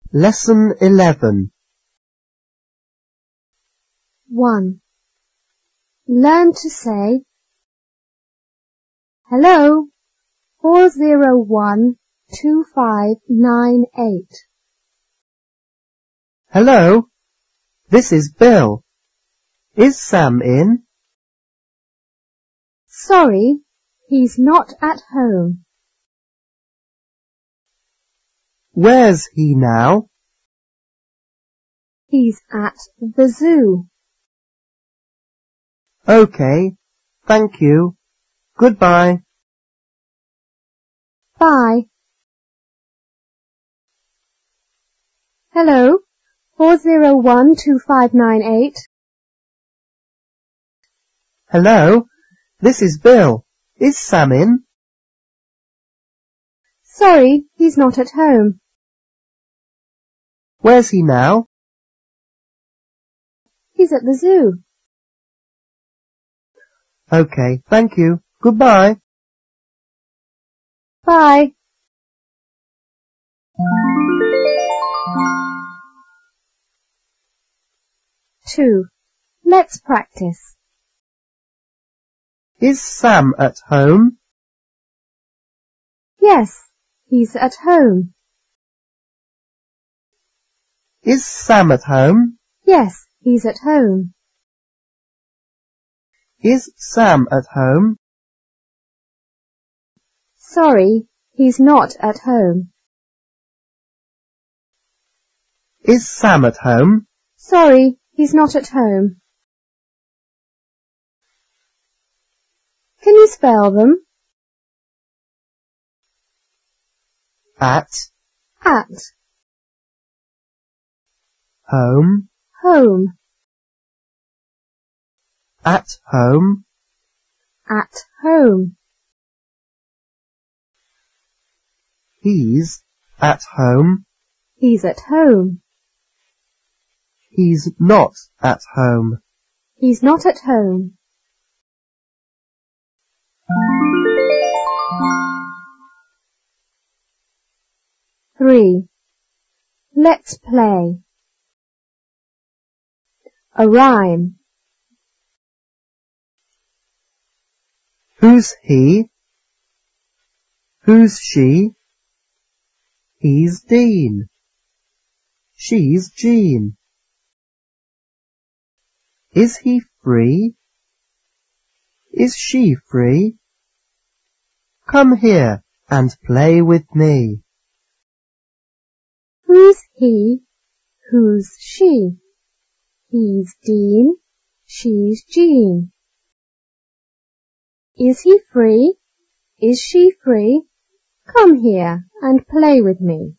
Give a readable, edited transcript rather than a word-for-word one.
Lesson 11. 1. Learn to say, Hello, 4012598. Hello, this is Bill. Is Sam in? Sorry, he's not at home. Where's he now? He's at the zoo. Okay, thank you. Goodbye. Bye. Hello, 4012598. Hello, this is Bill. Is Sam in? Sorry, he's not at home. Where's he now? He's at the zoo. Okay, thank you. Goodbye. Bye. Two. Let's practice. Is Sam at home? Yes, he's at home. Is Sam at home? Yes, he's at home. Is Sam at home? Sorry, he's not at home. Is Sam at home? Sorry, he's not at home. Can you spell them? At, home, home, at home, at home. he's at home, He's at home. he's not at home. He's not at home. Three. Let's play. A rhyme. Who's he? Who's she? He's Dean. She's Jean. Is he free? Is she free? Come here and play with me. Who's he? Who's she? He's Dean. She's Jean. Is he free? Is she free? Come here and play with me.